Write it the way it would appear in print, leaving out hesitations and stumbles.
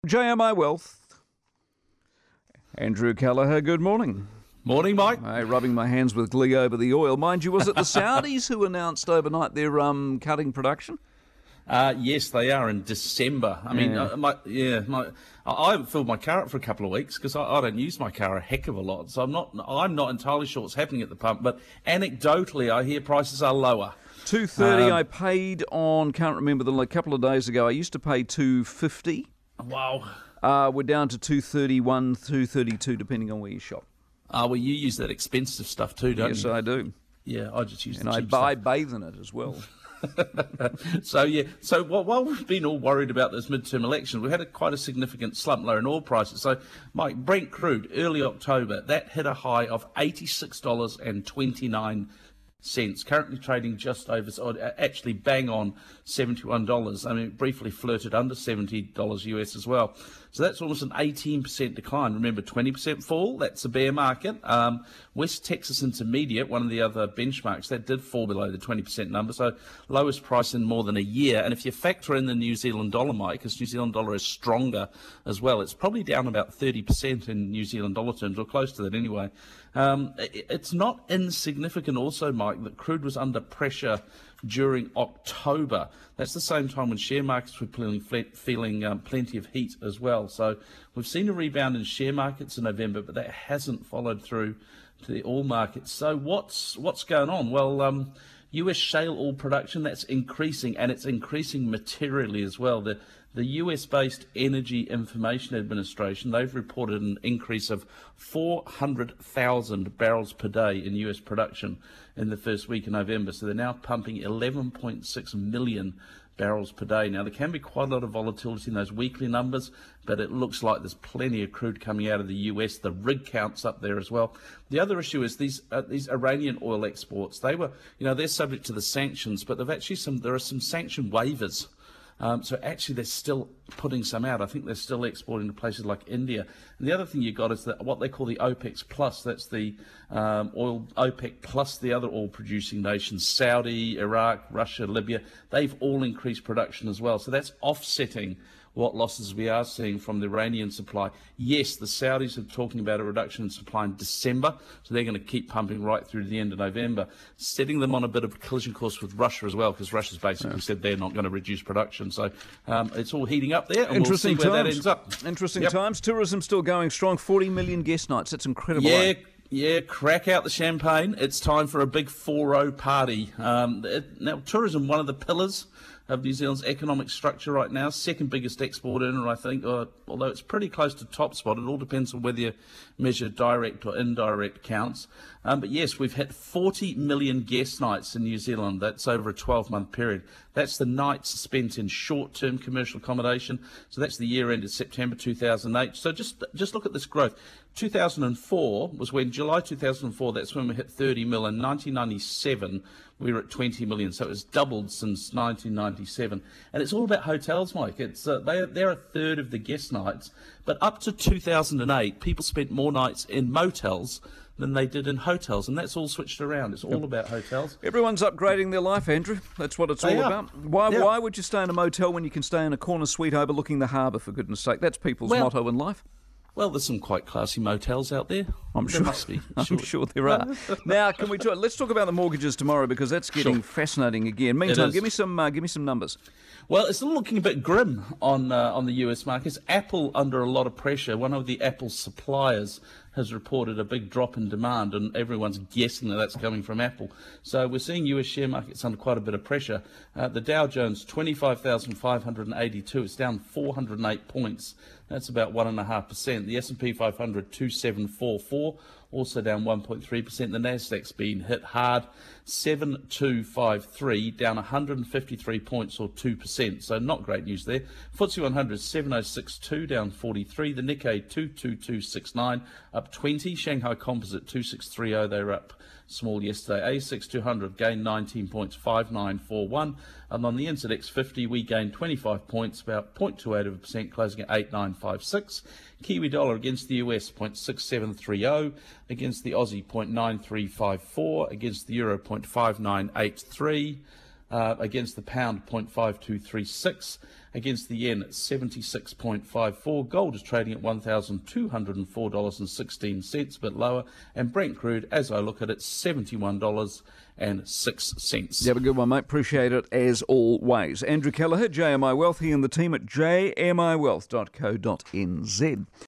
JMI Wealth. Andrew Callagher, good morning. Morning, Mike. Hey, rubbing my hands with glee over the oil. Mind you, was it the Saudis who announced overnight they're cutting production? Yes, they are in December. I mean, I haven't filled my car up for a couple of weeks because I don't use my car a heck of a lot. So I'm not entirely sure what's happening at the pump. But anecdotally, I hear prices are lower. $2.30 I paid on, can't remember, a couple of days ago. I used to pay $2.50. Wow. We're down to $2.31, $2.32, depending on where you shop. Well, you use that expensive stuff too, don't you? Yes, I do. Yeah, I just use and the I cheap stuff. bathe in it as well. So while we've been all worried about this midterm election, we've had quite a significant slump lower in oil prices. So, Mike, Brent crude, early October, that hit a high of $86.29. Currently trading just over, or actually bang on $71. I mean, it briefly flirted under $70 US as well. So that's almost an 18% decline. Remember, 20% fall, that's a bear market. West Texas Intermediate, one of the other benchmarks, that did fall below the 20% number. So lowest price in more than a year. And if you factor in the New Zealand dollar, Mike, because New Zealand dollar is stronger as well, it's probably down about 30% in New Zealand dollar terms, or close to that anyway. It's not insignificant also, Mike, that crude was under pressure during October. That's the same time when share markets were feeling plenty of heat as well. So we've seen a rebound in share markets in November, but that hasn't followed through to the oil markets. So what's going on? Well, US shale oil production, that's increasing, and it's increasing materially as well. The US-based Energy Information Administration, they've reported an increase of 400,000 barrels per day in US production in the first week of November. So they're now pumping 11.6 million barrels per day. Now, there can be quite a lot of volatility in those weekly numbers, but it looks like there's plenty of crude coming out of the US. The rig count's up there as well. The other issue is these Iranian oil exports. They're subject to the sanctions, but there are some sanction waivers. So actually they're still putting some out. I think they're still exporting to places like India. And the other thing you got is that what they call the OPEC plus. That's the oil OPEC plus the other oil producing nations, Saudi, Iraq, Russia, Libya. They've all increased production as well. So that's offsetting what losses we are seeing from the Iranian supply. Yes, the Saudis are talking about a reduction in supply in December, so they're going to keep pumping right through to the end of November, setting them on a bit of a collision course with Russia as well, because Russia's basically said they're not going to reduce production. So it's all heating up there, and Interesting we'll see where times. that ends up. Interesting times. Tourism still going strong. 40 million guest nights. That's incredible. Yeah, crack out the champagne. It's time for a big 4-0 party. Now, tourism, one of the pillars of New Zealand's economic structure right now, second biggest export earner, I think, although it's pretty close to top spot. It all depends on whether you measure direct or indirect counts. But yes, we've hit 40 million guest nights in New Zealand. That's over a 12-month period. That's the nights spent in short-term commercial accommodation. So that's the year ended September 2008. So just look at this growth. 2004 was when, July 2004, that's when we hit 30 mil. In 1997, we were at 20 million. So it's doubled since 1997. And it's all about hotels, Mike. It's they're a third of the guest nights. But up to 2008, people spent more nights in motels than they did in hotels, and that's all switched around. It's all about hotels. Everyone's upgrading their life, Andrew. That's what it's all about. Why would you stay in a motel when you can stay in a corner suite overlooking the harbour, for goodness sake? That's people's motto in life. Well, there's some quite classy motels out there. There must be. I'm sure there are. Now, let's talk about the mortgages tomorrow, because that's getting fascinating again. Meantime, give me some numbers. Well, it's looking a bit grim on the US markets. Apple under a lot of pressure. One of the Apple suppliers has reported a big drop in demand, and everyone's guessing that that's coming from Apple. So we're seeing US share markets under quite a bit of pressure. The Dow Jones, 25,582. It's down 408 points. That's about 1.5%. The S&P 500, 2744. Also down 1.3%. The Nasdaq's been hit hard, 7253, down 153 points or 2%. So not great news there. FTSE 100, 7062, down 43. The Nikkei 22269, up 20. Shanghai Composite 2630, they were up small yesterday. ASX 200 gained 19 points, 5941. And on the NZX 50, we gained 25 points, about 0.28%, closing at 8956. Kiwi dollar against the US, 0.6730. Against the Aussie, 0.9354. Against the Euro, 0.5983. against the pound, 0.5236. Against the yen, 76.54. Gold is trading at $1,204.16, a bit lower. And Brent crude, as I look at it, $71.06. You have a good one, mate. Appreciate it as always. Andrew Kelleher, JMI Wealth, he and the team at jmiwealth.co.nz.